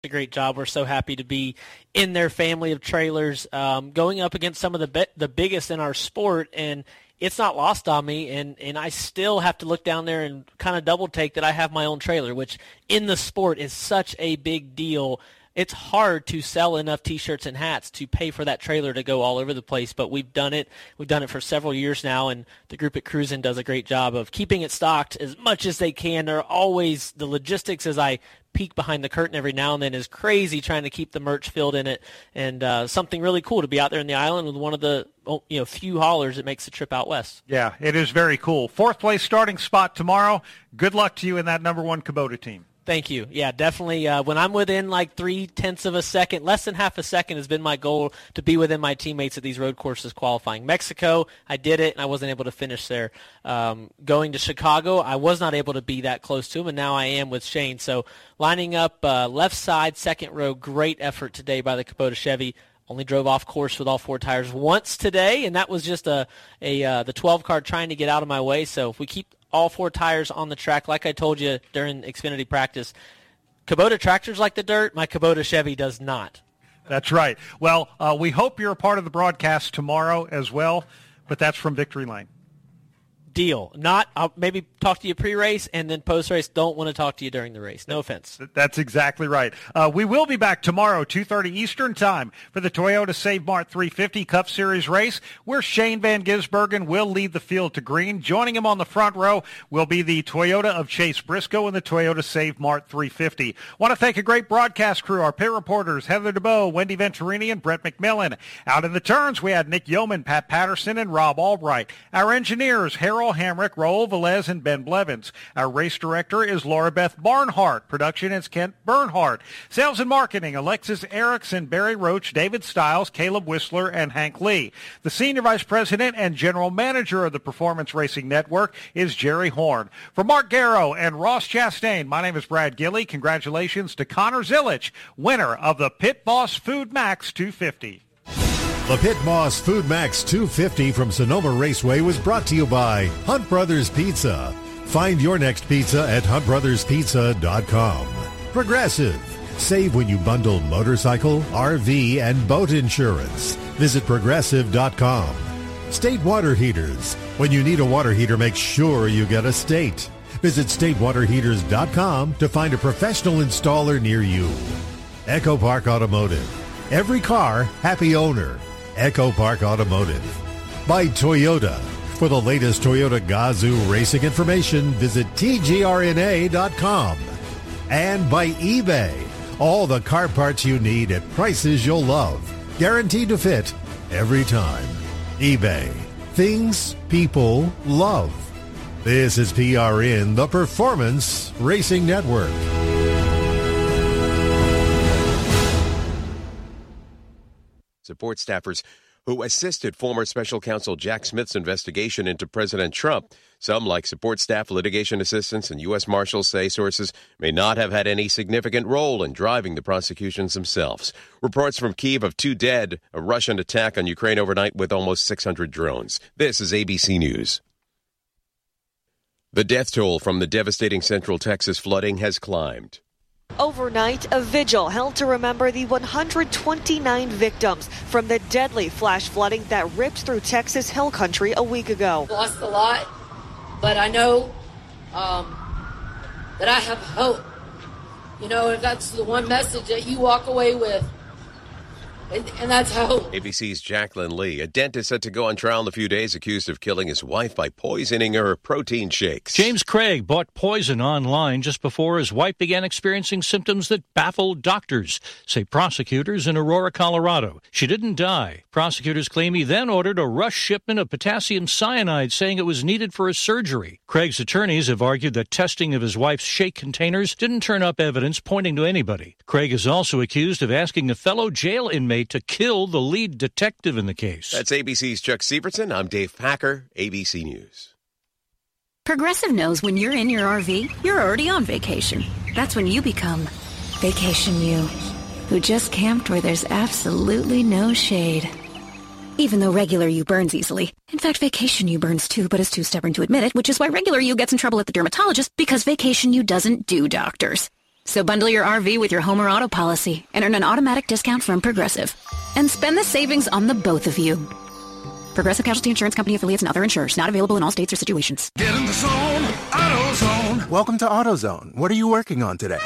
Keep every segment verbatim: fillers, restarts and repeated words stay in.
a great job. We're so happy to be in their family of trailers, um, going up against some of the be- the biggest in our sport, and it's not lost on me, and, and I still have to look down there and kind of double take that I have my own trailer, which in the sport is such a big deal. It's hard to sell enough T-shirts and hats to pay for that trailer to go all over the place, but we've done it. We've done it for several years now, and the group at Cruisin' does a great job of keeping it stocked as much as they can. They're always, the logistics as I peek behind the curtain every now and then is crazy, trying to keep the merch filled in it, and uh, something really cool to be out there in the island with one of the you know few haulers that makes the trip out west. Yeah, it is very cool. Fourth place starting spot tomorrow. Good luck to you in that number one Kubota team. Thank you. Yeah, definitely. Uh, when I'm within like three-tenths of a second, less than half a second has been my goal to be within my teammates at these road courses qualifying. Mexico, I did it, and I wasn't able to finish there. Um, going to Chicago, I was not able to be that close to him, and now I am with Shane. So lining up uh, left side, second row, great effort today by the Kubota Chevy. Only drove off course with all four tires once today, and that was just a, a uh, the twelve car trying to get out of my way. So if we keep all four tires on the track, like I told you during Xfinity practice, Kubota tractors like the dirt, my Kubota Chevy does not. That's right. Well, uh, we hope you're a part of the broadcast tomorrow as well, but that's from Victory Lane. Deal. Not, I'll maybe talk to you pre-race, and then post-race, don't want to talk to you during the race. No offense. That's exactly right. Uh, we will be back tomorrow, two thirty Eastern Time, for the Toyota Save Mart three fifty Cup Series race, where Shane Van Gisbergen will lead the field to green. Joining him on the front row will be the Toyota of Chase Briscoe and the Toyota Save Mart three fifty. Want to thank a great broadcast crew, our pit reporters, Heather DeBoe, Wendy Venturini, and Brett McMillan. Out in the turns, we had Nick Yeoman, Pat Patterson, and Rob Albright. Our engineers, Harold Hamrick, Raul Velez, and Ben Blevins. Our race director is Laura Beth Barnhart. Production is Kent Bernhardt. Sales and marketing, Alexis Erickson, Barry Roach, David Stiles, Caleb Whistler, and Hank Lee. The senior vice president and general manager of the Performance Racing Network is Jerry Horn. For Mark Garrow and Ross Chastain, my name is Brad Gilley. Congratulations to Connor Zilic, winner of the Pit Boss Food Max two fifty. The Pit Boss Food Max two fifty from Sonoma Raceway was brought to you by Hunt Brothers Pizza. Find your next pizza at hunt brothers pizza dot com. Progressive. Save when you bundle motorcycle, R V, and boat insurance. Visit progressive dot com. State Water Heaters. When you need a water heater, make sure you get a State. Visit state water heaters dot com to find a professional installer near you. Echo Park Automotive. Every car, happy owner. Echo Park Automotive. By Toyota. For the latest Toyota Gazoo racing information, visit T G R N A dot com. And by eBay. All the car parts you need at prices you'll love. Guaranteed to fit every time. eBay. Things people love. This is P R N, the Performance Racing Network. Support staffers who assisted former special counsel Jack Smith's investigation into President Trump. Some, like support staff, litigation assistants, and U S Marshals, say sources may not have had any significant role in driving the prosecutions themselves. Reports from Kyiv of two dead, a Russian attack on Ukraine overnight with almost six hundred drones. This is A B C News. The death toll from the devastating Central Texas flooding has climbed. Overnight, a vigil held to remember the one hundred twenty-nine victims from the deadly flash flooding that ripped through Texas Hill Country a week ago. Lost a lot, but I know um, that I have hope. You know, if that's the one message that you walk away with, and, and that's hope. A B C's Jacqueline Lee, a dentist set to go on trial in a few days, accused of killing his wife by poisoning her protein shakes. James Craig bought poison online just before his wife began experiencing symptoms that baffled doctors, say prosecutors in Aurora, Colorado. She didn't die. Prosecutors claim he then ordered a rush shipment of potassium cyanide, saying it was needed for a surgery. Craig's attorneys have argued that testing of his wife's shake containers didn't turn up evidence pointing to anybody. Craig is also accused of asking a fellow jail inmate to kill the lead detective in the case. That's A B C's Chuck Sievertson. I'm Dave Packer, A B C News. Progressive knows when you're in your R V, you're already on vacation. That's when you become Vacation You, who just camped where there's absolutely no shade. Even though regular you burns easily. In fact, Vacation You burns too, but is too stubborn to admit it, which is why regular you gets in trouble at the dermatologist, because Vacation You doesn't do doctors. So bundle your R V with your home or auto policy and earn an automatic discount from Progressive. And spend the savings on the both of you. Progressive Casualty Insurance Company affiliates and other insurers. Not available in all states or situations. Get in the zone. AutoZone. Welcome to AutoZone. What are you working on today?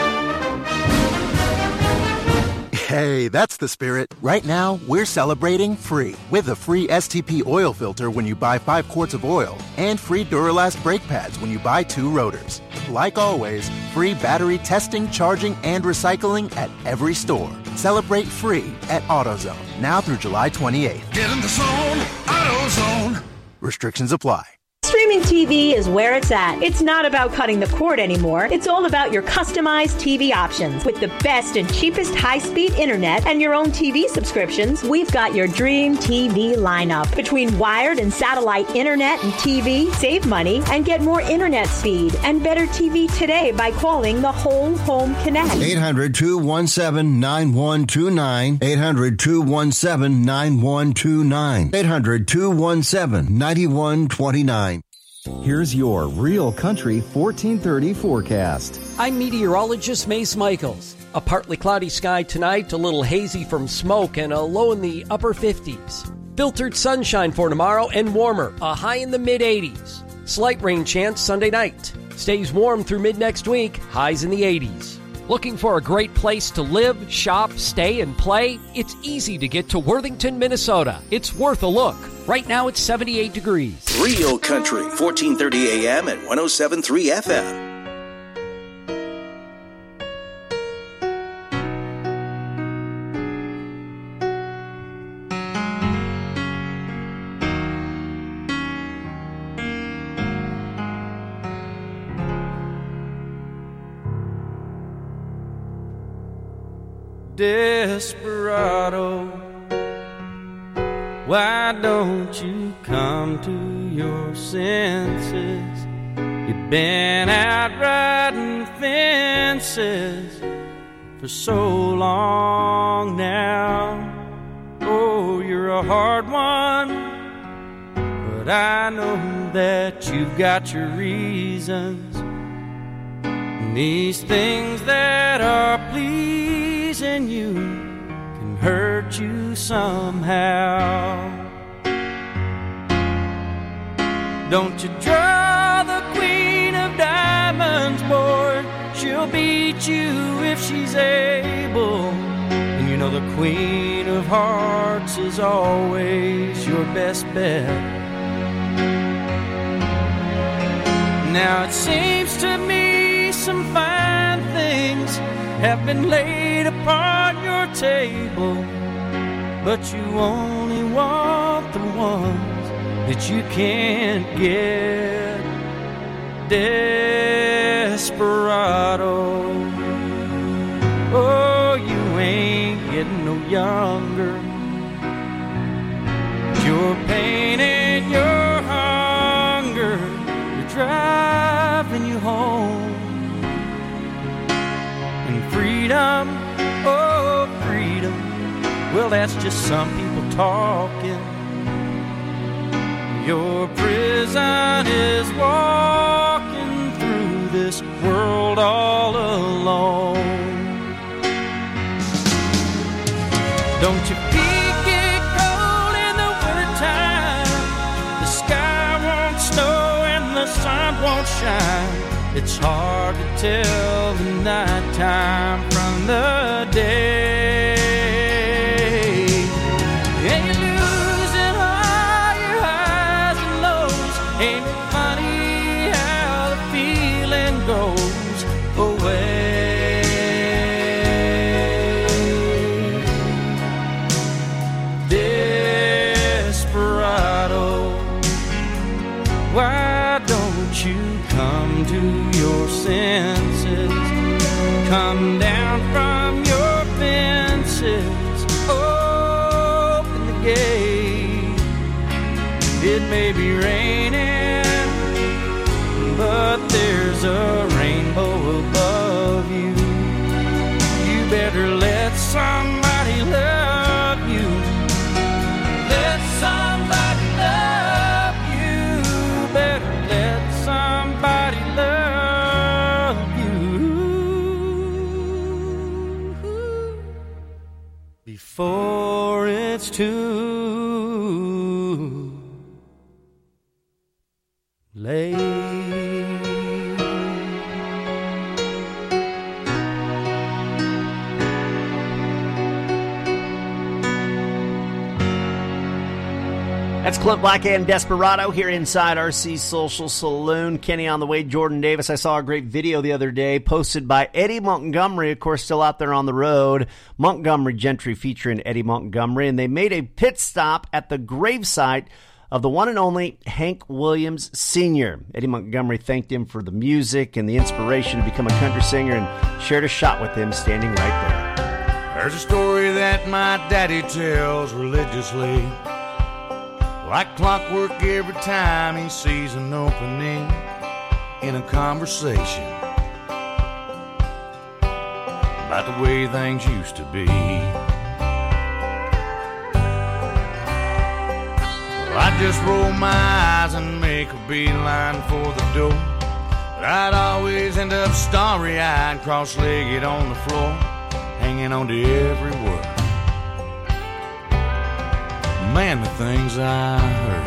Hey, that's the spirit. Right now, we're celebrating free with a free S T P oil filter when you buy five quarts of oil and free Duralast brake pads when you buy two rotors. Like always, free battery testing, charging, and recycling at every store. Celebrate free at AutoZone, now through July twenty-eighth. Get in the zone. AutoZone. Restrictions apply. Streaming T V is where it's at. It's not about cutting the cord anymore. It's all about your customized T V options. With the best and cheapest high-speed internet and your own T V subscriptions, we've got your dream T V lineup. Between wired and satellite internet and T V, save money and get more internet speed and better T V today by calling the Whole Home Connect. eight hundred, two one seven, nine one two nine. eight hundred, two one seven, nine one two nine. eight hundred, two one seven, nine one two nine. Here's your Real Country fourteen thirty forecast. I'm meteorologist Mace Michaels. A partly cloudy sky tonight, a little hazy from smoke, and a low in the upper fifties. Filtered sunshine for tomorrow and warmer, a high in the mid-eighties. Slight rain chance Sunday night. Stays warm through mid-next week, highs in the eighties. Looking for a great place to live, shop, stay, and play? It's easy to get to Worthington, Minnesota. It's worth a look. Right now it's seventy-eight degrees. Real Country, fourteen thirty A M and one oh seven point three F M. Desperado, why don't you come to your senses? You've been out riding fences for so long now. Oh, you're a hard one, but I know that you've got your reasons. And these things that are pleasing you can hurt you somehow. Don't you draw the queen of diamonds, boy. She'll beat you if she's able. And you know the queen of hearts is always your best bet. Now it seems to me some fine things have been laid upon your table, but you only want the ones that you can't get. Desperado, oh, you ain't getting no younger. Your pain and your hunger are driving you home. Freedom, oh freedom, well that's just some people talking. Your prison is walking through this world all alone. Don't you peek it cold in the wintertime? The sky won't snow and the sun won't shine. It's hard to tell the nighttime from the day. And you're losing all your highs and lows. Ain't it funny how the feeling goes away? Desperado, why don't you come to your senses? Come down from your fences. Open the gate. It may be raining, but there's a rainbow above you. You better let somebody love you. Let somebody love you. Better let somebody love you. before it's too late. That's Clint Black and Desperado here inside R C Social Saloon. Kenny on the way, Jordan Davis. I saw a great video the other day posted by Eddie Montgomery, of course, still out there on the road. Montgomery Gentry featuring Eddie Montgomery. And they made a pit stop at the gravesite of the one and only Hank Williams Senior Eddie Montgomery thanked him for the music and the inspiration to become a country singer and shared a shot with him standing right there. There's a story that my daddy tells religiously, like clockwork every time he sees an opening in a conversation about the way things used to be. Well, I just roll my eyes and make a beeline for the door, but I'd always end up starry-eyed, cross-legged on the floor, hanging on to every word. Man, the things I heard.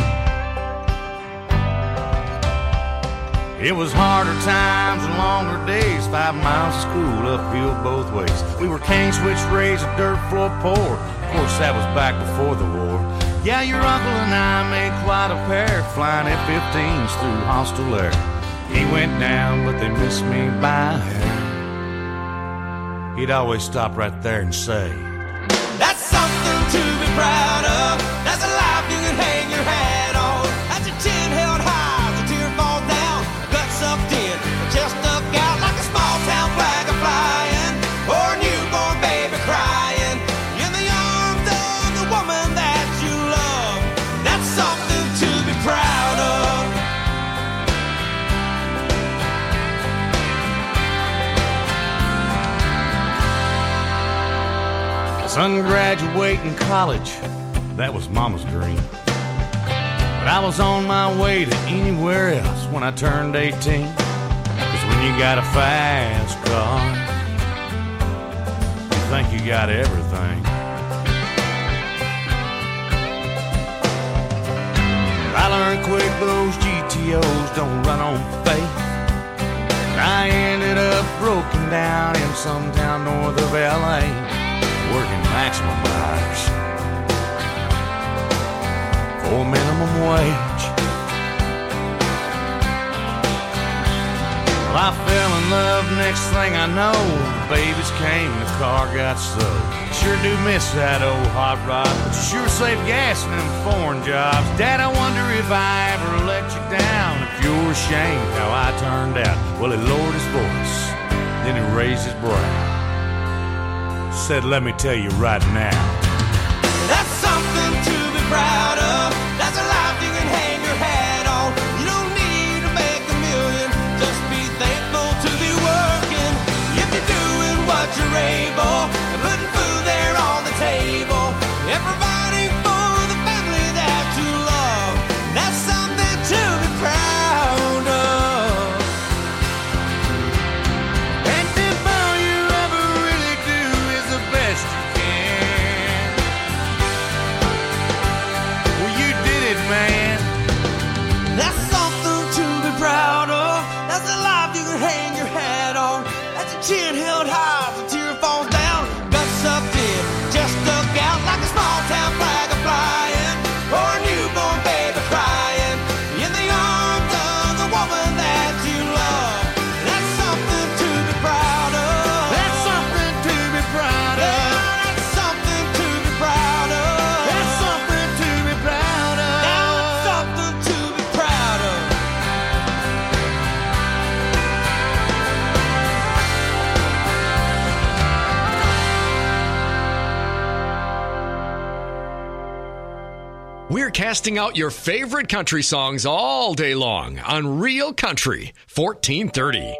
It was harder times and longer days, five miles of school uphill both ways. We were cane switch raised, a dirt floor poor. Of course, that was back before the war. Yeah, your uncle and I made quite a pair, flying F fifteens through hostile air. He went down, but they missed me by a hair. He'd always stop right there and say, "That's something to be proud of. That's a life you can hang your hat on. That's your chin held high, the tear falls down, gut sucked in, chest stuck out like a small town flag a flying, or a newborn baby crying in the arms of the woman that you love. That's something to be proud of." Son graduating college, that was Mama's dream. But I was on my way to anywhere else when I turned eighteen. Cause when you got a fast car, you think you got everything. I learned quick those G T Os don't run on faith. And I ended up broken down in some town north of L A, working maximum hours for minimum wage. Well, I fell in love, next thing I know, the babies came and the car got sold. Sure do miss that old hot rod, but you sure save gas in them foreign jobs. Dad, I wonder if I ever let you down, if you're ashamed how I turned out. Well, he lowered his voice, then he raised his brow, said, "Let me tell you right now, that's something to be proud of. That's a life you can hang your hat on. You don't need to make a million, just be thankful to be working. If you're doing what you're able, and putting food there on the table, and providing for the family that you love, that's something to be proud of. And if all you ever really do is the best you can, well, you did it, man. That's something to be proud of. That's a life you can hang your hat on. That's a chin held high, the tear falls down, gut sucked in, just stuck out like a small town flag a flying, or a newborn baby crying in the arms of the woman that you love. That's something to be proud of. That's something to be proud of. Yeah, that's something to be proud of. That's something to be proud of. That's something to be proud of. We're casting out your favorite country songs all day long on Real Country fourteen thirty.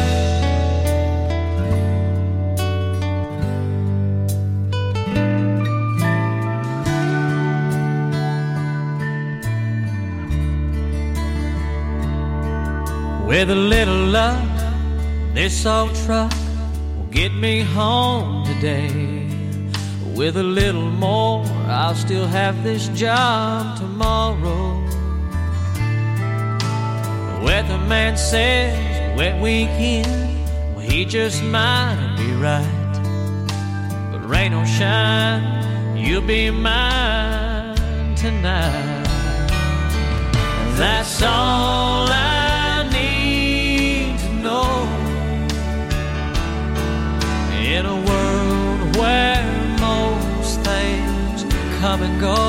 With a little luck, this old truck will get me home today. with a little more, I'll still have this job tomorrow. The weatherman says wet weekend, well, he just might be right. But rain or shine, you'll be mine tonight. That's all I need to know. In a world where most things come and go,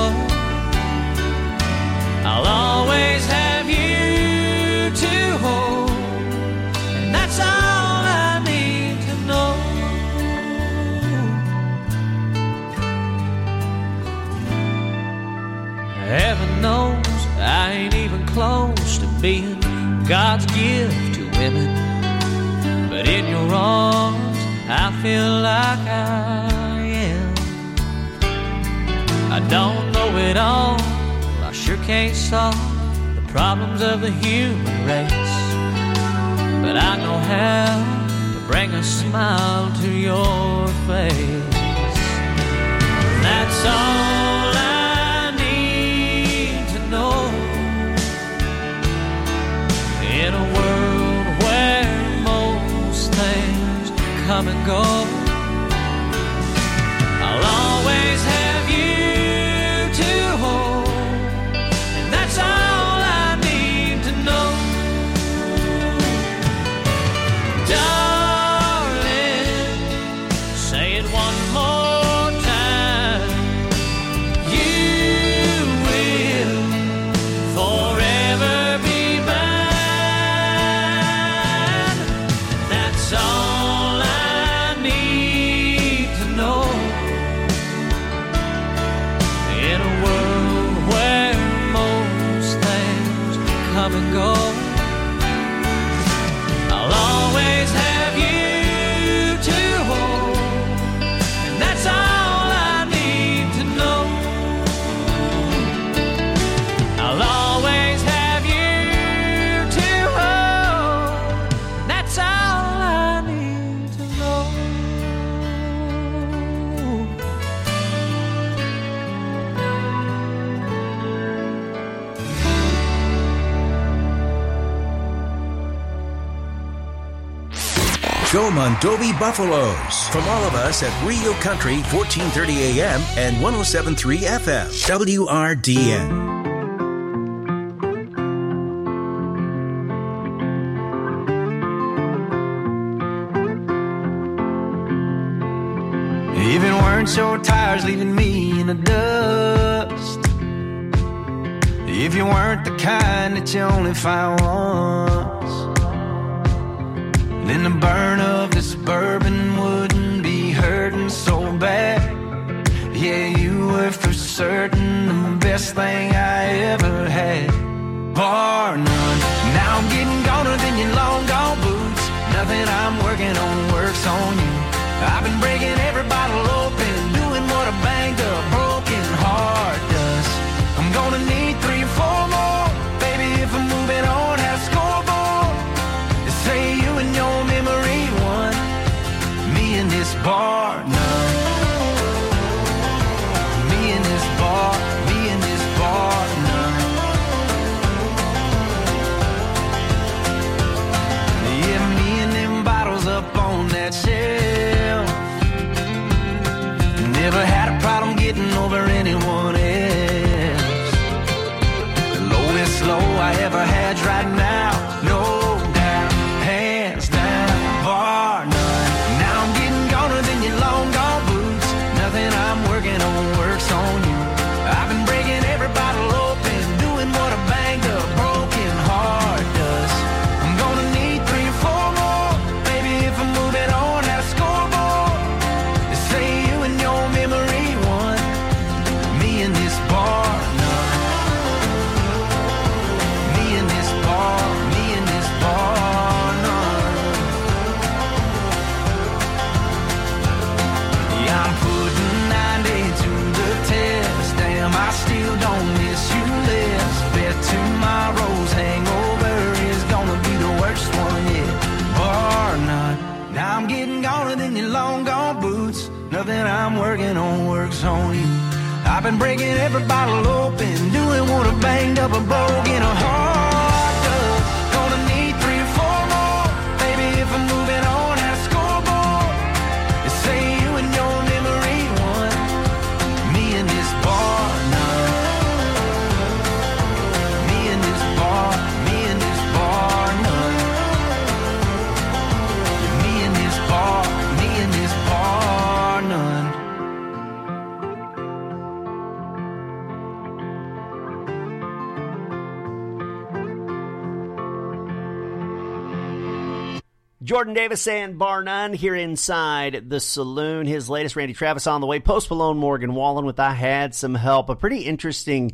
I'll always have you to hold, and that's all I need to know. Heaven knows I ain't even close to being God's gift to women, but in your arms I feel like I am. I don't know it all, I sure can't solve the problems of the human race, but I know how to bring a smile to your face. That's all I need to know. In a world where most things come and go, I'll always have you to hold, and that's all I need to know. Darling, say it one more time. You will forever be mine. That's all I need to know. In a world where most things come and go, I'll always have you to hold, and that's all I need to know. I'll always have you to hold, and that's all I need to know. Go Mondovi Buffaloes from all of us at Real Country fourteen thirty A M and one oh seven point three F M W R D N. If it weren't your tires leaving me in the dust, if you weren't the kind that you only find once, then the burn of this bourbon wouldn't be hurting so bad. Yeah, you were for certain the best thing I ever had, bar none. Now I'm getting goner than your long gone boots. Nothing I'm working on works on you. I've been breaking every bottle open, doing what a banged up broken heart does. I'm gonna need three or four more, baby, if I'm moving on, have a scoreboard. They say you and your memory won, me and this bar none. Me and this bar, me and this bar none. Yeah, me and them bottles up on that shelf. Never had a problem getting over anyone else. The lowest low I ever had's right now, no doubt, hands down, bar none. Now I'm getting goner than your long gone boots. Nothing I'm working on works on you. I've been breaking every bottle open, doing what a banged up broken heart does. I'm gonna need three or four more, baby, if I'm moving on, have a scoreboard. They say you and your memory won, me and this bar none. Me and this bar, me and this bar none. Yeah, I'm putting ninety to the test. Damn, I still don't miss you less. Bet tomorrow's hangover is gonna be the worst one yet, bar none. Now I'm getting goner than your long gone boots. Nothing I'm working on works on you. I've been breaking every bottle open, doing what I banged up and broke in a hard tub. Gonna need three or four more, baby, if I'm moving on at a scoreboard. They say you and your memory won, me and this bar none. Me and this bar, me and this bar none. Me and this bar, me and this bar none. Jordan Davis and bar none here inside the saloon. His latest, Randy Travis on the way. Post Malone, Morgan Wallen with I Had Some Help. A pretty interesting,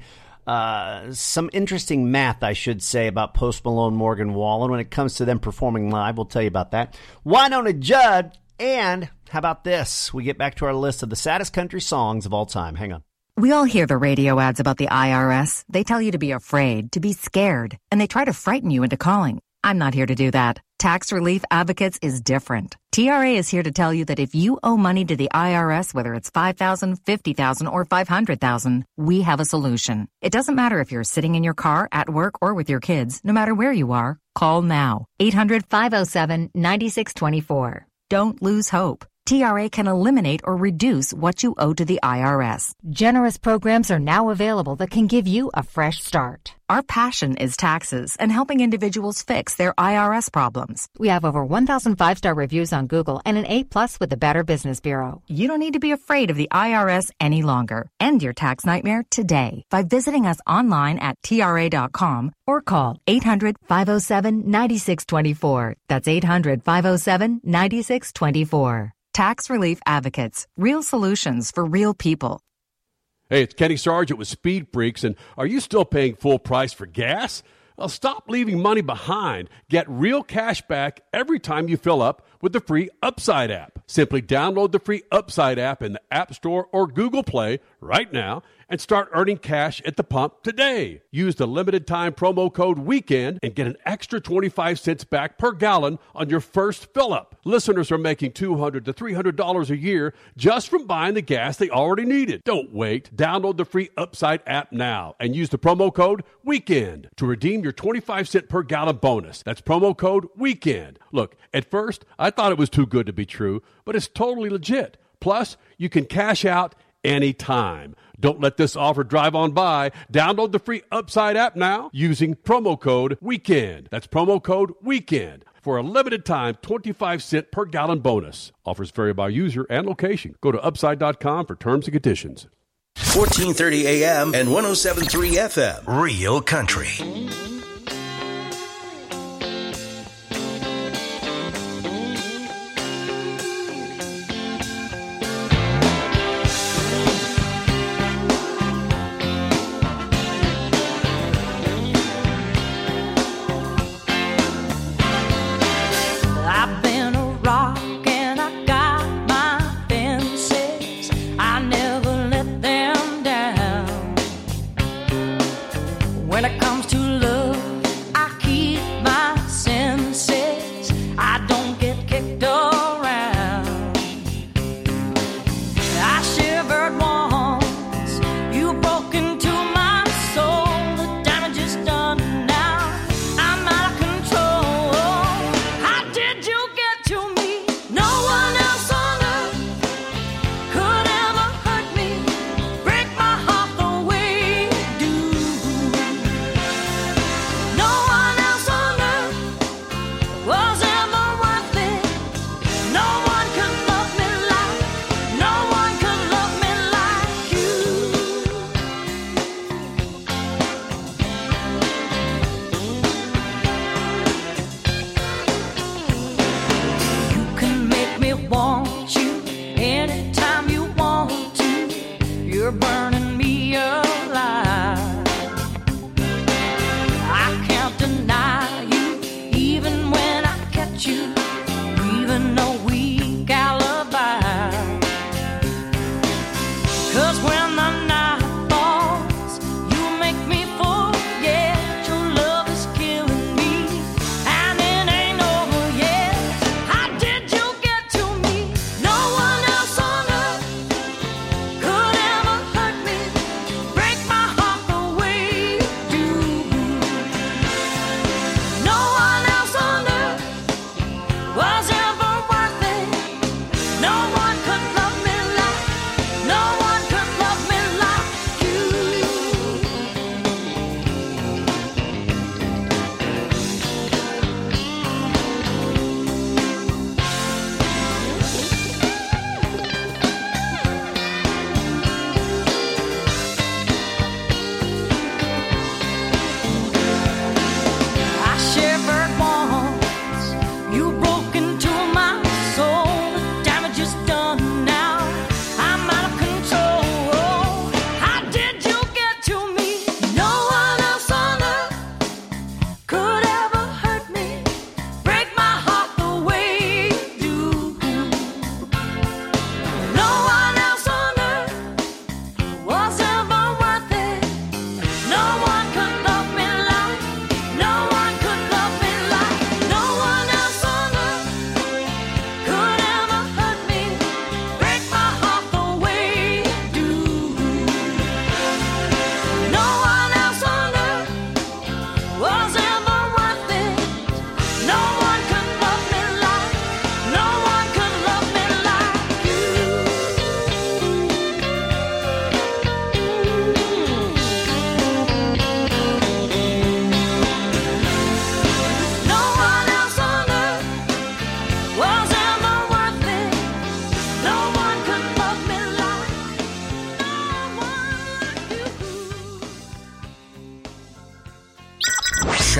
uh, some interesting math, I should say, about Post Malone, Morgan Wallen when it comes to them performing live. We'll tell you about that. Wynonna Judd, and how about this? We get back to our list of the saddest country songs of all time. Hang on. We all hear the radio ads about the I R S. They tell you to be afraid, to be scared, and they try to frighten you into calling. I'm not here to do that. Tax Relief Advocates is different. T R A is here to tell you that if you owe money to the I R S, whether it's five thousand dollars, fifty thousand dollars, or five hundred thousand dollars, we have a solution. It doesn't matter if you're sitting in your car, at work, or with your kids. No matter where you are, call now. eight hundred, five oh seven, nine six two four. Don't lose hope. T R A can eliminate or reduce what you owe to the I R S. Generous programs are now available that can give you a fresh start. Our passion is taxes and helping individuals fix their I R S problems. We have over one thousand five-star reviews on Google and an A plus with the Better Business Bureau. You don't need to be afraid of the I R S any longer. End your tax nightmare today by visiting us online at T R A dot com or call eight hundred, five oh seven, nine six two four. That's eight hundred, five oh seven, nine six two four. Tax Relief Advocates. Real solutions for real people. Hey, it's Kenny Sargent with Speed Freaks, and are you still paying full price for gas? Well, stop leaving money behind. Get real cash back every time you fill up with the free Upside app. Simply download the free Upside app in the App Store or Google Play right now and start earning cash at the pump today. Use the limited time promo code WEEKEND and get an extra twenty-five cents back per gallon on your first fill up. Listeners are making two hundred dollars to three hundred dollars a year just from buying the gas they already needed. Don't wait. Download the free Upside app now and use the promo code WEEKEND to redeem your twenty-five cent per gallon bonus. That's promo code WEEKEND. Look, at first, I thought it was too good to be true, but it's totally legit. Plus, you can cash out anytime. Don't let this offer drive on by. Download the free Upside app now using promo code WEEKEND. That's promo code WEEKEND for a limited time twenty-five cent per gallon bonus. Offers vary by user and location. Go to upside dot com for terms and conditions. fourteen thirty A M and one oh seven point three F M. Real Country.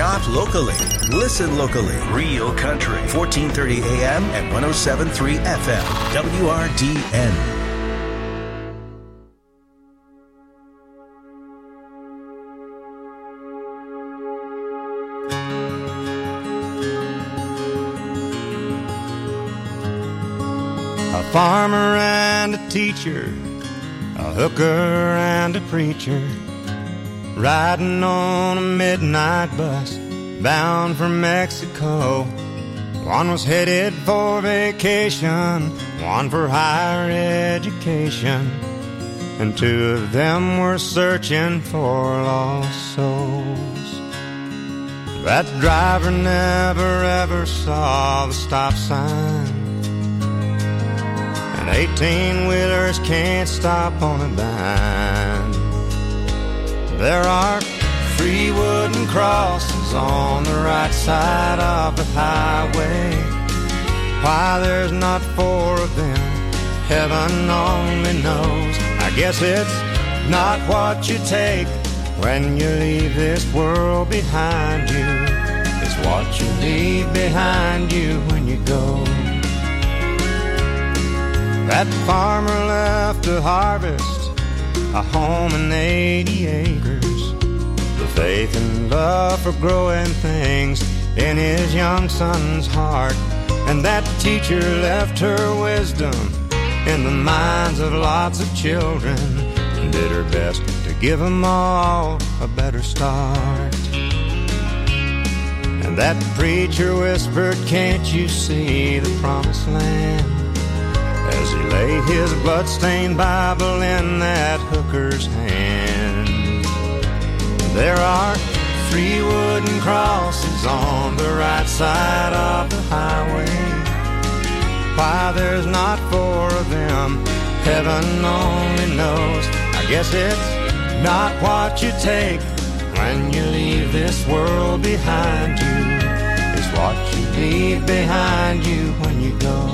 Shop locally. Listen locally. Real Country. fourteen thirty A M and one oh seven point three F M. W R D N. A farmer and a teacher, a hooker and a preacher, riding on a midnight bus bound for Mexico. One was headed for vacation, one for higher education, and two of them were searching for lost souls. That driver never ever saw the stop sign, and eighteen-wheelers can't stop on a dime. There are three wooden crosses on the right side of the highway. Why there's not four of them, heaven only knows. I guess it's not what you take when you leave this world behind you. It's what you leave behind you when you go. That farmer left to harvest a home and eighty acres, the faith and love for growing things in his young son's heart. And that teacher left her wisdom in the minds of lots of children, and did her best to give them all a better start. And that preacher whispered, "Can't you see the promised land?" as he laid his bloodstained Bible in that hooker's hand. There are three wooden crosses on the right side of the highway. Why there's not four of them, heaven only knows. I guess it's not what you take when you leave this world behind you. It's what you leave behind you when you go.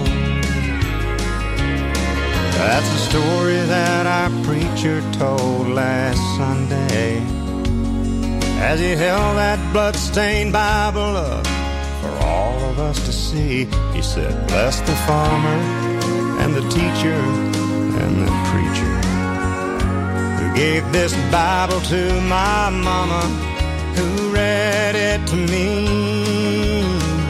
That's the story that our preacher told last Sunday as he held that bloodstained Bible up for all of us to see. He said, "Bless the farmer and the teacher and the preacher who gave this Bible to my mama, who read it to me."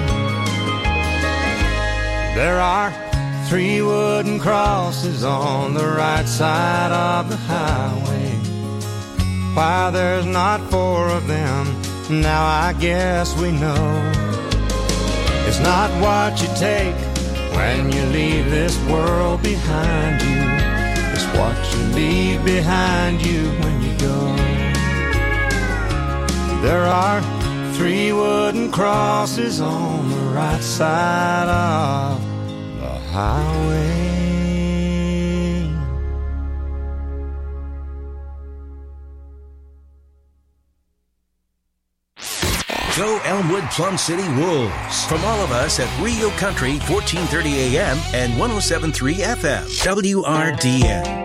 There are three wooden crosses on the right side of the highway. Why there's not four of them, now I guess we know. It's not what you take when you leave this world behind you. It's what you leave behind you when you go. There are three wooden crosses on the right side of the highway. Go Elmwood Plum City Wolves. From all of us at Rio Country, fourteen thirty A M and one oh seven point three F M. W R D N.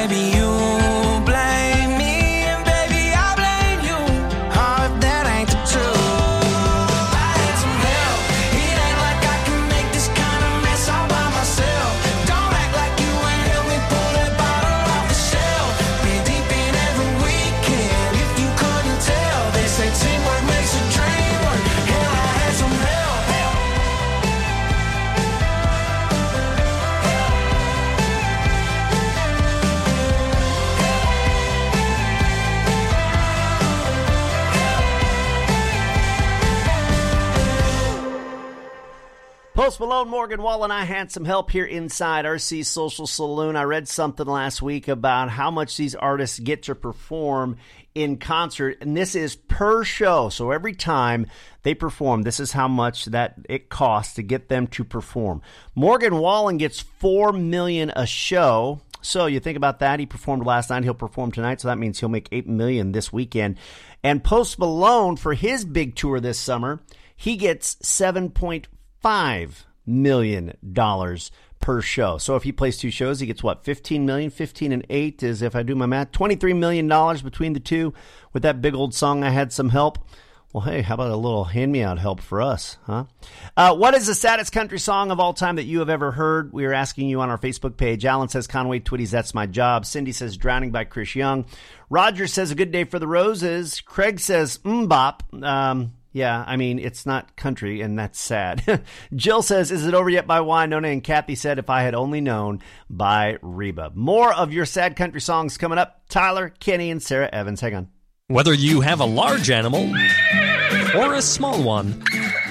maybe you blame me, and baby I blame you. Oh, if that ain't the truth. I need some help. It ain't like I can make this kind of mess all by myself. Don't act like you ain't help me pull that bottle off the shelf. Be deep in every weekend if you couldn't tell. They say teamwork makes a dream work. Hell, I had some help. Post Malone, Morgan Wallen, I had some help here inside R C Social Saloon. I read something last week about how much these artists get to perform in concert, and this is per show. So every time they perform, this is how much that it costs to get them to perform. Morgan Wallen gets four million dollars a show. So you think about that. He performed last night. He'll perform tonight. So that means he'll make eight million dollars this weekend. And Post Malone, for his big tour this summer, he gets seven point five million dollars per show. So if he plays two shows, he gets what, fifteen million dollars? fifteen and eight is, if I do my math, twenty-three million dollars between the two with that big old song, I Had Some Help. Well, hey, how about a little hand-me-out help for us, huh? Uh, what is the saddest country song of all time that you have ever heard? We are asking you on our Facebook page. Alan says Conway Twitty's That's My Job. Cindy says Drowning by Chris Young. Roger says A Good Day for the Roses. Craig says Mbop. Um... Yeah, I mean, it's not country, and that's sad. Jill says, Is It Over Yet by Wynonna? And Kathy said, If I Had Only Known by Reba. More of your sad country songs coming up. Tyler, Kenny, and Sarah Evans. Hang on. Whether you have a large animal or a small one,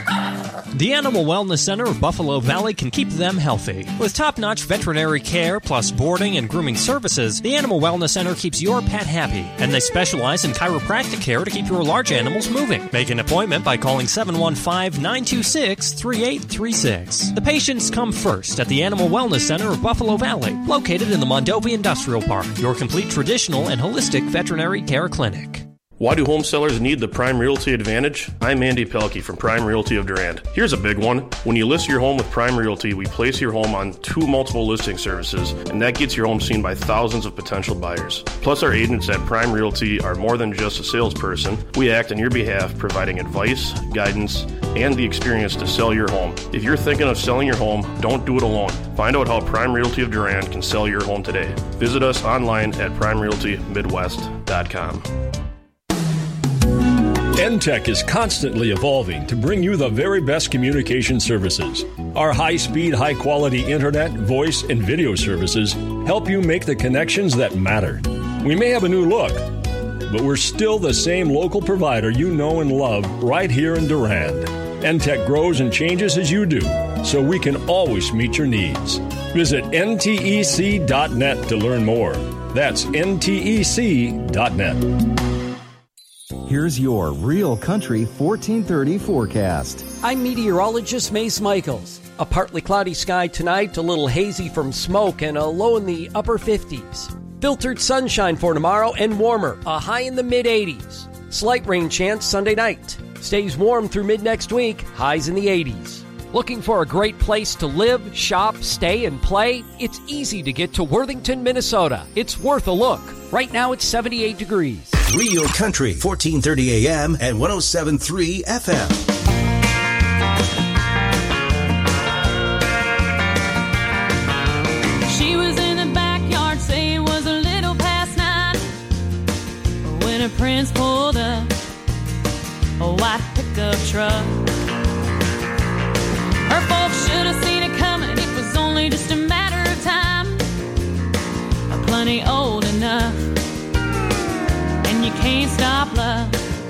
the Animal Wellness Center of Buffalo Valley can keep them healthy. With top-notch veterinary care plus boarding and grooming services, the Animal Wellness Center keeps your pet happy, and they specialize in chiropractic care to keep your large animals moving. Make an appointment by calling seven one five, nine two six, three eight three six. The patients come first at the Animal Wellness Center of Buffalo Valley, located in the Mondovi Industrial Park, your complete traditional and holistic veterinary care clinic. Why do home sellers need the Prime Realty Advantage? I'm Andy Pelkey from Prime Realty of Durand. Here's a big one. When you list your home with Prime Realty, we place your home on two multiple listing services, and that gets your home seen by thousands of potential buyers. Plus, our agents at Prime Realty are more than just a salesperson. We act on your behalf, providing advice, guidance, and the experience to sell your home. If you're thinking of selling your home, don't do it alone. Find out how Prime Realty of Durand can sell your home today. Visit us online at prime realty midwest dot com. N Tech is constantly evolving to bring you the very best communication services. Our high-speed, high-quality internet, voice, and video services help you make the connections that matter. We may have a new look, but we're still the same local provider you know and love right here in Durand. N Tech grows and changes as you do, so we can always meet your needs. Visit N T E C dot net to learn more. That's N T E C dot net. Here's your Real Country fourteen thirty forecast. I'm meteorologist Mace Michaels. A partly cloudy sky tonight, a little hazy from smoke, and a low in the upper fifties. Filtered sunshine for tomorrow and warmer, a high in the mid eighties. Slight rain chance Sunday night. Stays warm through mid next week, highs in the eighties. Looking for a great place to live, shop, stay, and play? It's easy to get to Worthington, Minnesota. It's worth a look. Right now it's seventy-eight degrees. Real Country, fourteen thirty A M and one oh seven point three F M. She was in the backyard, say it was a little past nine, when her prince pulled up a white pickup truck. Her folks should have seen it coming, it was only just a matter of time. Plenty old enough, and you can't stop love.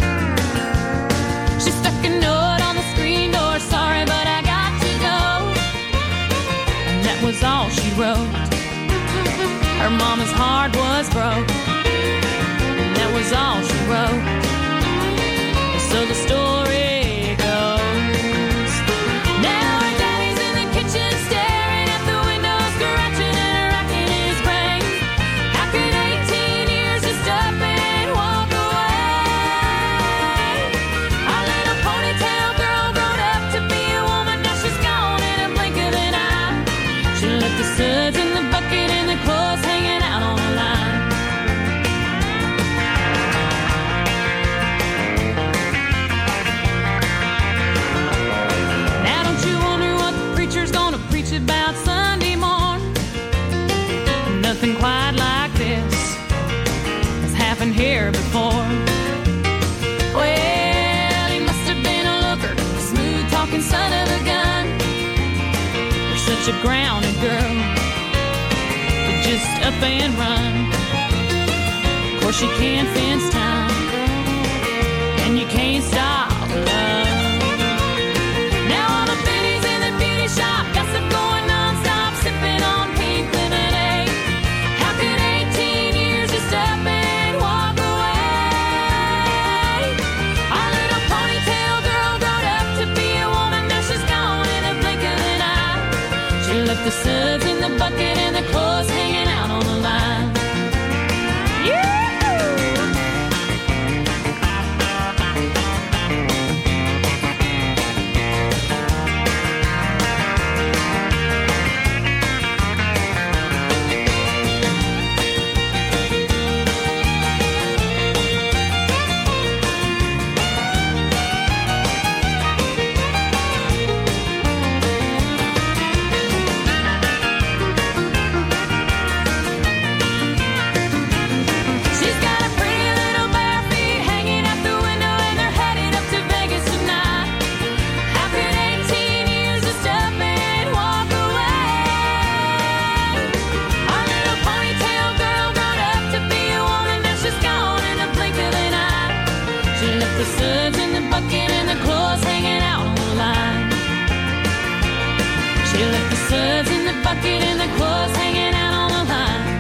She stuck a note on the screen door, sorry but I got to go. And that was all she wrote. Her mama's heart was broke, and that was all she wrote. So the story goes, now her daddy's in the kitchen staring at the window, scratching and racking his brain. How could eighteen years just up and walk away? Our little ponytail girl grown up to be a woman, now she's gone in a blink of an eye. She left the suds in the bucket and the clothes hanging out on the line. a grounded girl to just up and run. Of course you can't fence time, and you can't stop love. Now all the biddies in the beauty shop gossip going non-stop, sipping on pink lemonade. How could eighteen years just up and walk away? Our little ponytail girl growed up to be a woman, now she's gone in a blink of an eye. She left the suds in the bucket and the clothes hanging out on the line. Yeah! The suds in the bucket and the clothes hanging out on the line. She left the suds in the bucket and the clothes hanging out on the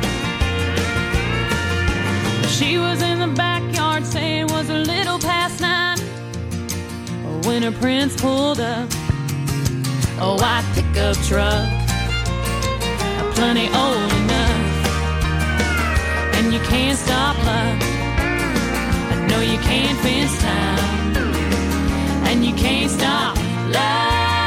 line. She was in the backyard saying it was a little past nine when her prince pulled up a white pickup truck, plenty old enough, and you can't stop love. No, you can't fence time, and you can't stop love.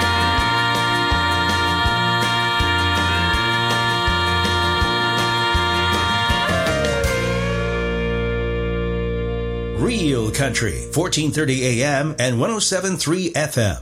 Real Country, fourteen thirty A M and one oh seven point three F M.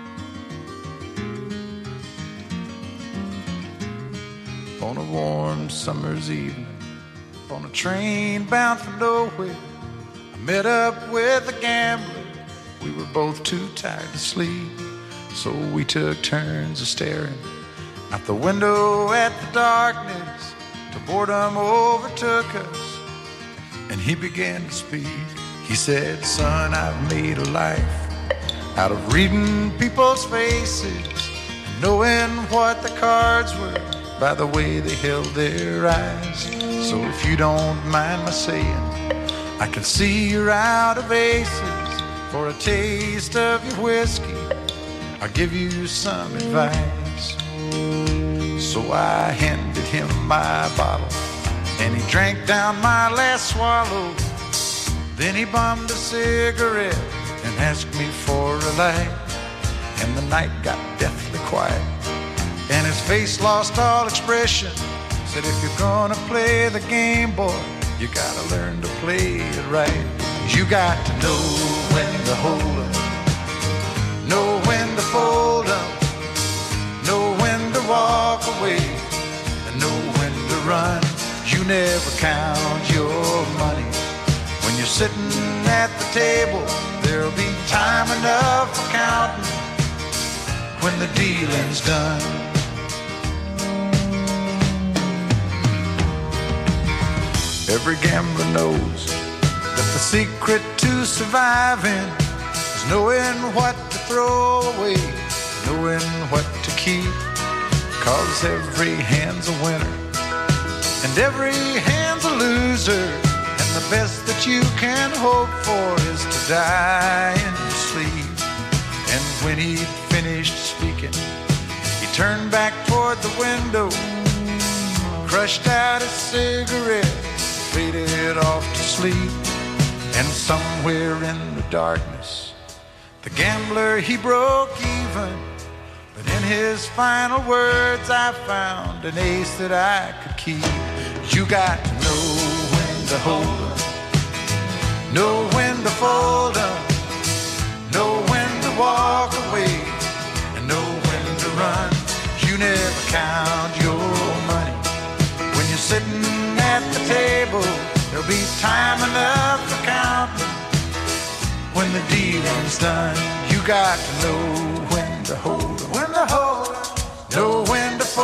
On a warm summer's evening, on a train bound for nowhere, met up with a gambler. We were both too tired to sleep, so we took turns of staring out the window at the darkness till boredom overtook us, and he began to speak. He said, son, I've made a life out of reading people's faces and knowing what the cards were by the way they held their eyes. So if you don't mind my saying, I can see you're out of aces. For a taste of your whiskey, I'll give you some advice. So I handed him my bottle, and he drank down my last swallow. Then he bummed a cigarette and asked me for a light. And the night got deathly quiet, and his face lost all expression. Said, if you're gonna play the game, boy, you gotta learn to play it right. You got to know when to hold up, know when to fold up, know when to walk away, and know when to run. You never count your money when you're sitting at the table. There'll be time enough for counting when the dealing's done. Every gambler knows that the secret to surviving is knowing what to throw away, knowing what to keep. Cause every hand's a winner and every hand's a loser, and the best that you can hope for is to die in your sleep. And when he'd finished speaking, he turned back toward the window, crushed out a cigarette, faded off to sleep. And somewhere in the darkness, the gambler, he broke even. But in his final words, I found an ace that I could keep. You got to know when to hold up, know when to fold up, know when to walk away, and know when to run. You never count your money when you're sitting at the table. There'll be time enough for counting when the dealing's done. You got to know when to hold 'em, when to hold 'em, know when to fold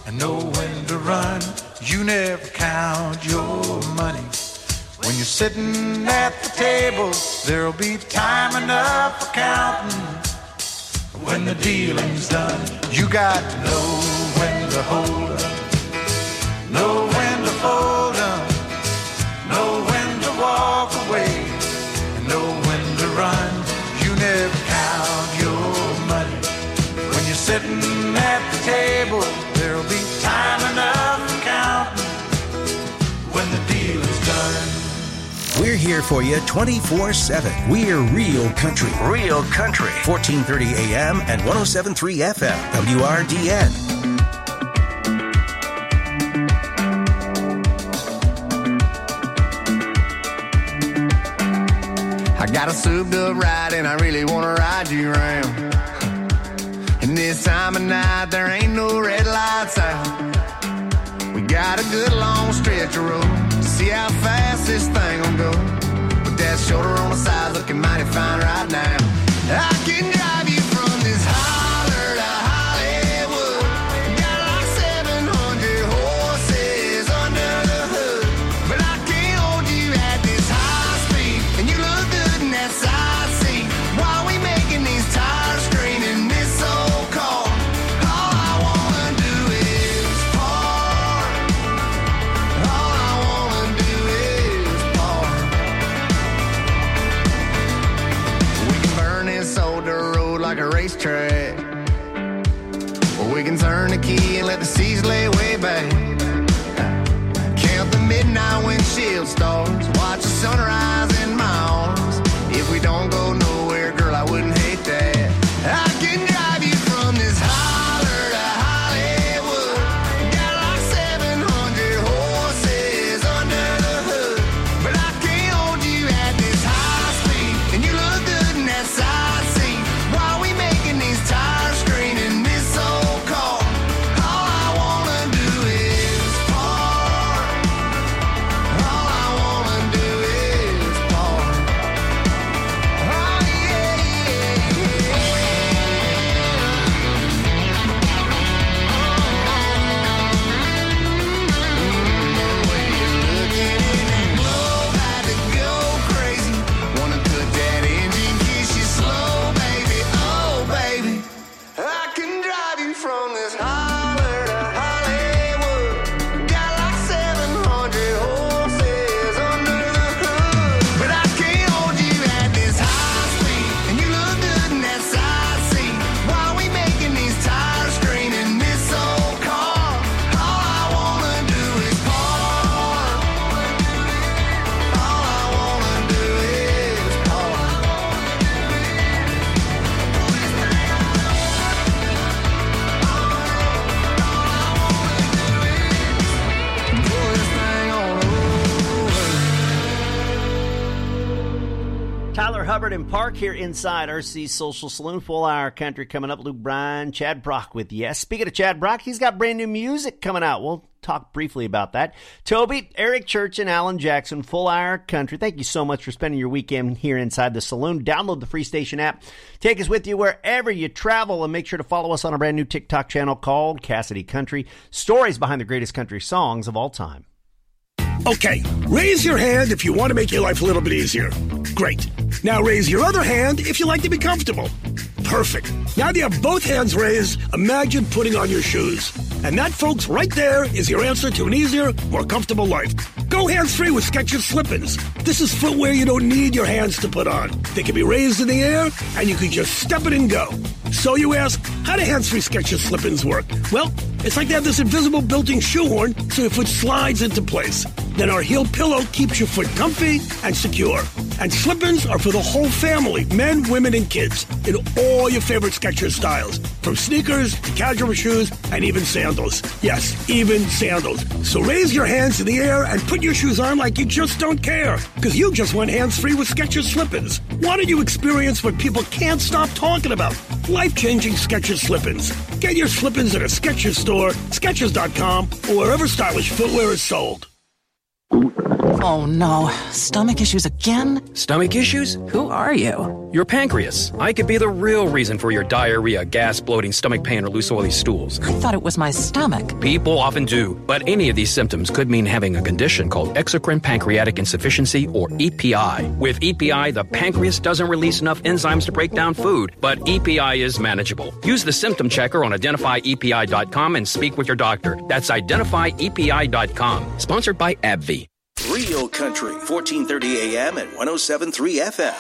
and know when to run. You never count your money. When you're sitting at the table, there'll be time enough for counting. When the dealing's done, you got to know when to hold up, know when to fold up, know when to walk away, and know when to run. You never count your money. When you're sitting at the table, there'll be time enough for counting. When the deal is done. We're here for you twenty-four seven. We're Real Country. Real Country. fourteen thirty A M and one oh seven point three F M. W R D N. I got a souped up ride and I really want to ride you around. And this time of night there ain't no red lights out. We got a good long stretch of road. See how fast this thing will go. With that shoulder on the side looking mighty fine right now. I can drive you from this holler to Hollywood. Got like seven hundred horses under the hood. But I can't hold you at this high speed. And you look good in that side seat. While we making these tires scream in this old car. All I wanna do is park. All I wanna do is park. We can burn this old dirt road like a racetrack. Or we can turn the key and let the seas lay way back. Count the midnight windshield stars. Watch the sunrise in my arms. If we don't go nowhere, girl, I wouldn't hate that. I can drive you from this holler to Hollywood. Got like seven hundred horses under the hood. But I can't hold you at this high speed. And you look good in that side seat. While we making these tires scream in this old car. All I wanna do is park. All I wanna do is park. Oh yeah, yeah, yeah. The way you're looking in that globe had to go crazy. Wanna cut that engine, kiss you slow, baby. Oh, baby. I can drive you from this holler to Hollywood. Got like seven hundred horses under the hood. But I can't hold you at this high speed. And you look good in that side seat. While we making these tires scream in this old car. All I wanna do is park. All I wanna do is park. Pull this thing on over. Tyler Hubbard and Park here inside R C Social Saloon. Full hour country coming up. Luke Bryan, Chad Brock with you. Speaking of Chad Brock, he's got brand new music coming out. We'll talk briefly about that. Toby, Eric Church, and Alan Jackson, Full Hour Country. Thank you so much for spending your weekend here inside the saloon. Download the free station app. Take us with you wherever you travel, and make sure to follow us on a brand new TikTok channel called Cassidy Country. Stories behind the greatest country songs of all time. Okay, raise your hand if you want to make your life a little bit easier. Great. Now raise your other hand if you like to be comfortable. Perfect. Now that you have both hands raised, imagine putting on your shoes. And that, folks, right there is your answer to an easier, more comfortable life. Go hands-free with Skechers Slip-ins. This is footwear you don't need your hands to put on. They can be raised in the air, and you can just step it and go. So you ask, how do hands-free Skechers Slip-ins work? Well, it's like they have this invisible built-in shoehorn so your foot slides into place. Then our heel pillow keeps your foot comfy and secure. And slip-ins are for the whole family, men, women, and kids, in all your favorite Skechers styles, from sneakers to casual shoes and even sandals. Yes, even sandals. So raise your hands in the air and put your shoes on like you just don't care, because you just went hands-free with Skechers Slip-ins. Why don't you experience what people can't stop talking about? Life-changing Skechers Slip-ins. Get your Slip-ins at a Skechers store, Skechers dot com, or wherever stylish footwear is sold. Oh no, stomach issues again? Stomach issues? Who are you? Your pancreas. I could be the real reason for your diarrhea, gas, bloating, stomach pain, or loose oily stools. I thought it was my stomach. People often do, but any of these symptoms could mean having a condition called exocrine pancreatic insufficiency, or E P I. With E P I, the pancreas doesn't release enough enzymes to break down food, but E P I is manageable. Use the symptom checker on identify E P I dot com and speak with your doctor. That's identify E P I dot com. Sponsored by AbbVie. Real Country, fourteen thirty A M and one oh seven point three F M.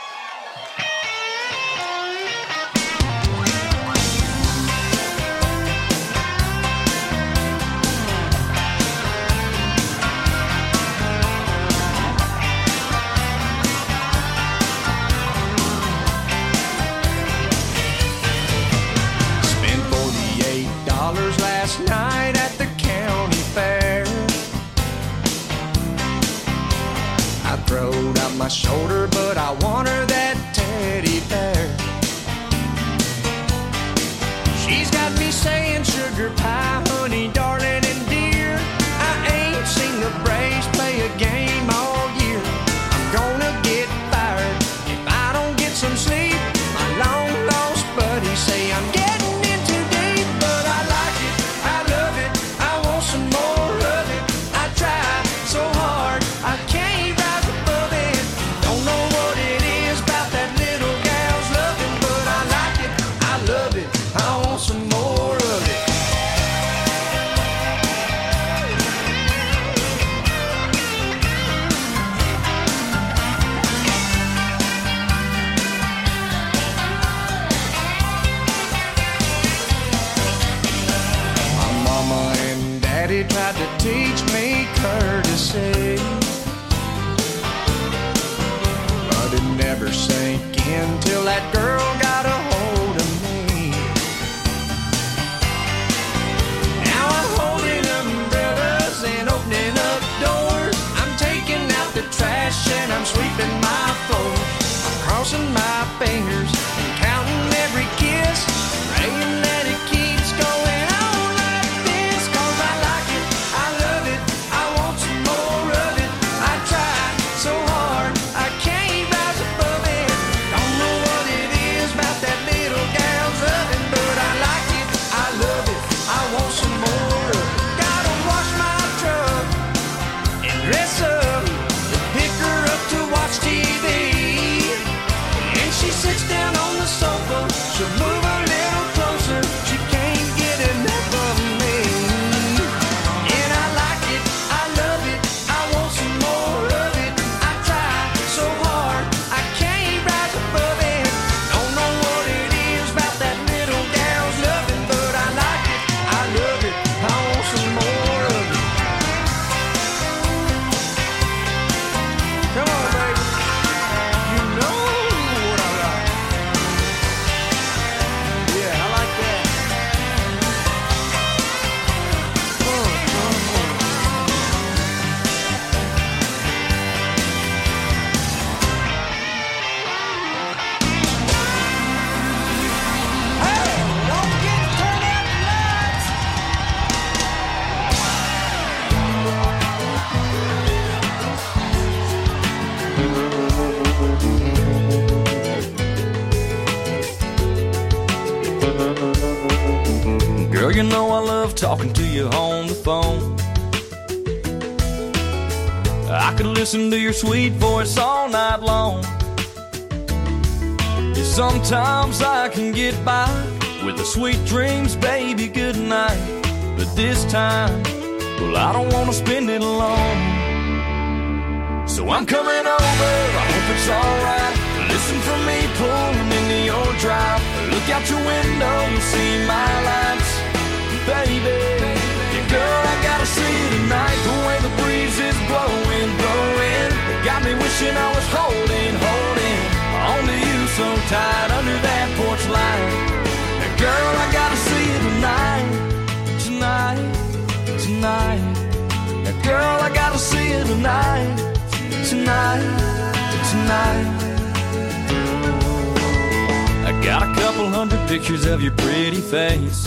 Spent forty-eight dollars last night at the county fair. I throwed out my shoulder, but I want her that teddy bear. She's got me saying sugar pie, honey, darling, and dear. I ain't seen the Braves play a game all year. I'm gonna get fired if I don't get some sleep. My long lost buddies say I'm getting in too deep, but I like it, I love it, I want some more of it. I try so hard, I can't rise above it. Don't know what it is about that little gal's loving, but I like it, I love it, I want some more of it. My mama and daddy tried to teach me courtesy, but it never sank in till that girl got a hold of me. Now I'm holding umbrellas and opening up doors. I'm taking out the trash and I'm sweeping my floor. I'm crossing my fingers and counting every kiss, praying that it keeps going on like this. 'Cause I like it, I love it, I want some more of it. I try so hard, I can't rise above it. Don't know what it is about that little gal's loving, but I like it, I love it, I want some more of it. Gotta wash my truck and dress up to pick her up to watch T V. And she sits down on the sofa, she'll move a little closer, she can't get enough of me. And I like it, I love it, I want some more of it. I try so hard, I can't rise above it. Don't know what it is about that little gal's loving, but I like it, I love it, I want some more of it. Come on, baby, you know what I like. Yeah, I like that. Uh, uh, uh. Hey, don't get turned out nuts. Girl, you know I love talking to you on the phone. I could listen to your sweet voice all night long. Yeah, sometimes I can get by with the sweet dreams, baby, good night. But this time, well, I don't want to spend it alone. So I'm coming over, I hope it's alright. Listen for me pulling into your drive. Look out your window, you'll see my lights. Baby, yeah, girl, I gotta see you tonight. The way the breeze is blowing, blowing, it got me wishing I was holding, holding on to you so tight under that porch light. Now, girl, I gotta see you tonight, tonight, tonight. Now, girl, I gotta see you tonight, tonight, tonight. I got a couple hundred pictures of your pretty face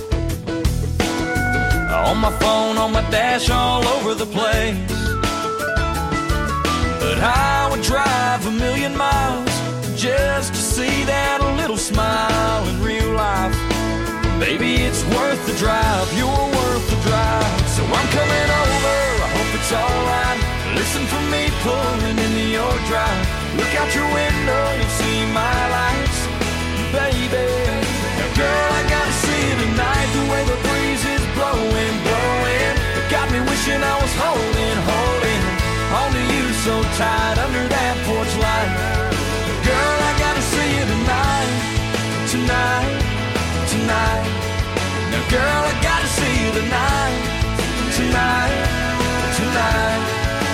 on my phone, on my dash, all over the place. I would drive a million miles just to see that little smile in real life. Baby, it's worth the drive, you're worth the drive. So I'm coming over, I hope it's alright. Listen for me pulling into your drive. Look out your window, you'll see my lights. Baby, now girl, I gotta see you tonight. The way the breeze is blowing, blowing, it got me wishing I was holding, holding onto you so tight under that porch light. Girl, I gotta see you tonight, tonight, tonight. Now girl, I gotta see you tonight, tonight, tonight.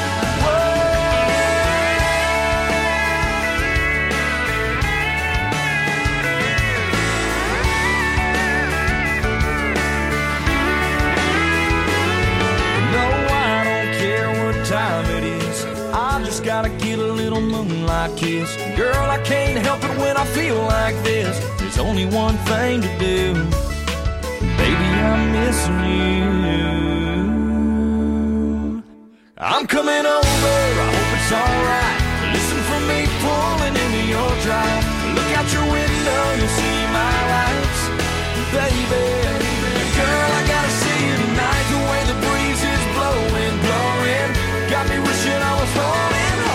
Gotta get a little moonlight kiss. Girl, I can't help it when I feel like this. There's only one thing to do. Baby, I'm missing you. I'm coming over, I hope it's alright. Listen for me pulling into your drive. Look out your window, you'll see my lights. Baby, girl, I gotta see you tonight. The way the breeze is blowing, blowing, got me wishing I was holding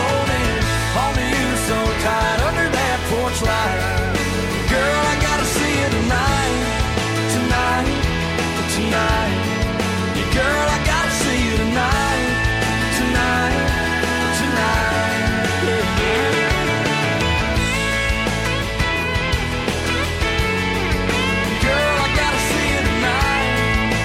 so tight under that porch light. Girl, I gotta see you tonight, tonight, tonight. Yeah, girl, I gotta see you tonight, tonight, tonight. Yeah, yeah. Girl, I gotta see you tonight.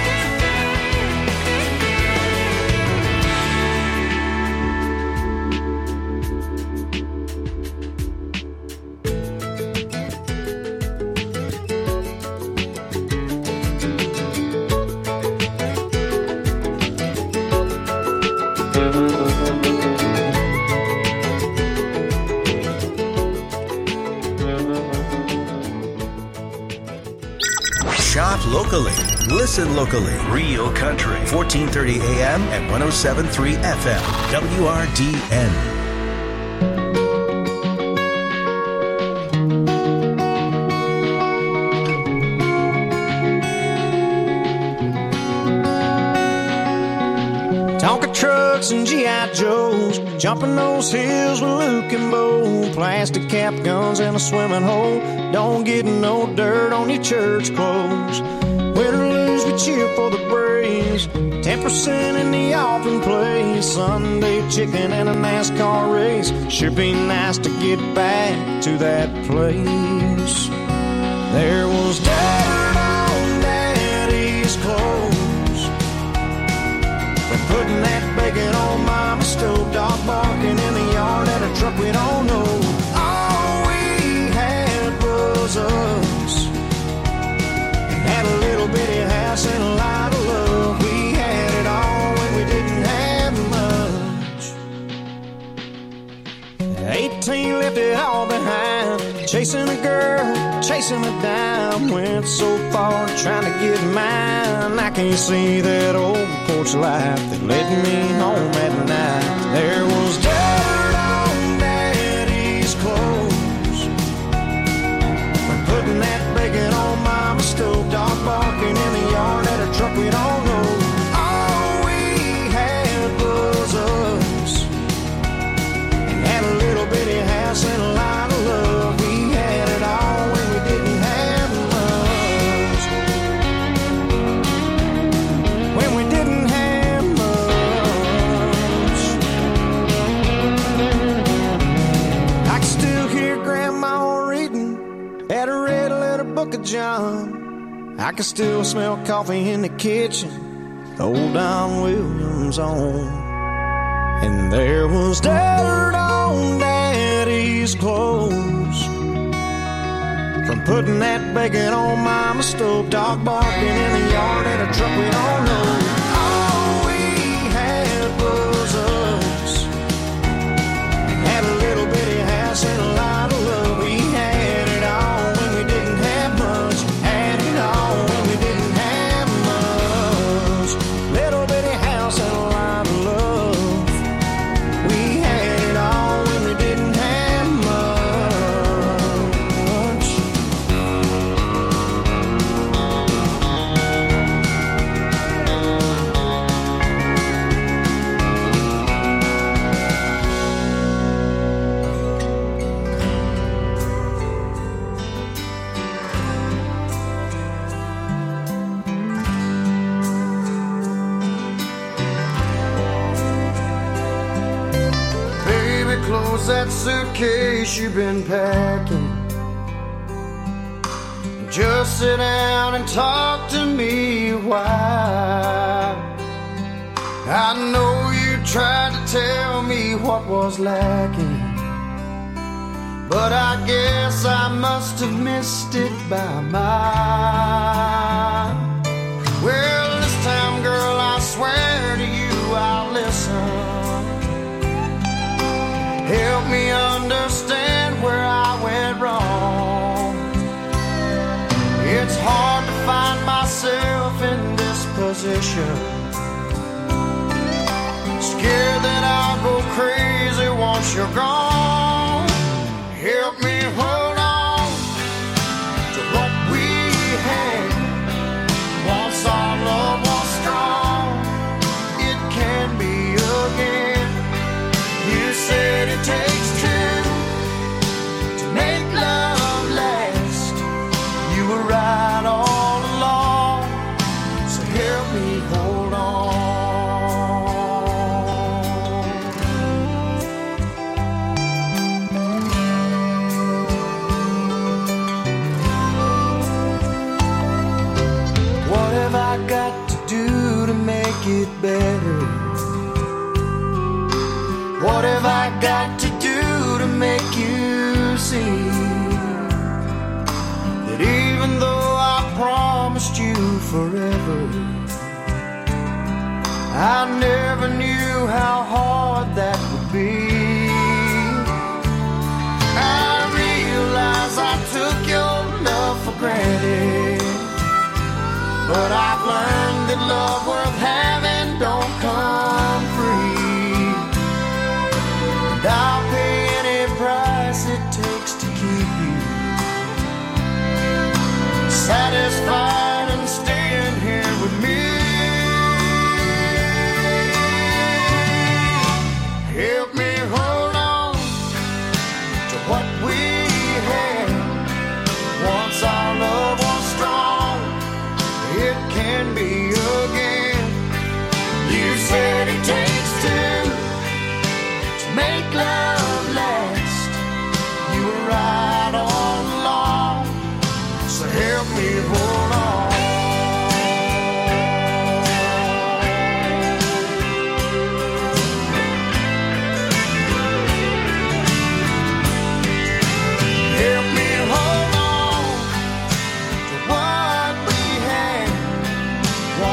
Shop locally. Listen locally. Real Country. fourteen thirty A M and one oh seven point three F M. W R D N. Tonka trucks and G I Joes, jumping those hills with Luke and Bo. Plastic cap guns in a swimming hole. Don't get no dirt on your church clothes. Win or lose, we cheer for the Braves. Ten percent in the offering place. Sunday chicken and a NASCAR race. Sure be nice to get back to that place. There was dirt on Daddy's clothes. We're putting that bacon on Mama's stove. Dog barking in the yard at a truck we don't know. All we had was us. Had a little bitty house and a lot of love. We had it all when we didn't have much. Eighteen left it all behind. Chasing a girl, chasing a dime. Went so far trying to get mine. I can't see that old porch light that led me home at night. There was dirt on Daddy's clothes. We're putting that bacon on Mama's stove. Dog barking in the yard at a truck we don't know. All we had was us. Had a little bitty house and a lot of love. We had it all when we didn't have much. When we didn't have much. I can still hear Grandma reading at a red letter book of John. I can still smell coffee in the kitchen, old Don Williams on. And there was dirt on Daddy's clothes from putting that bacon on Mama's stove. Dog barking in the yard at a truck we don't know. All we had was us. Had a little bitty house and a lot of love. We had it all when we didn't have much. Had it all when we didn't have much. Little bitty house and a lot of love. We had it all close that suitcase you've been packing. Just sit down and talk to me a while. I know you tried to tell me what was lacking, but I guess I must have missed it by mile. Well, this time, girl, I swear to you I'll listen. Help me understand where I went wrong. It's hard to find myself in this position. Scared that I'll go crazy once you're gone. Help me hold on to what we had. Once our love was strong, it can be again. You said it takes two to make love last. You were right all along, so help me hold on. What have I got to do to make it better? What have I got to do to make you see that even though I promised you forever, I never knew how hard that would be. I realize I took your love for granted, but I've learned that love was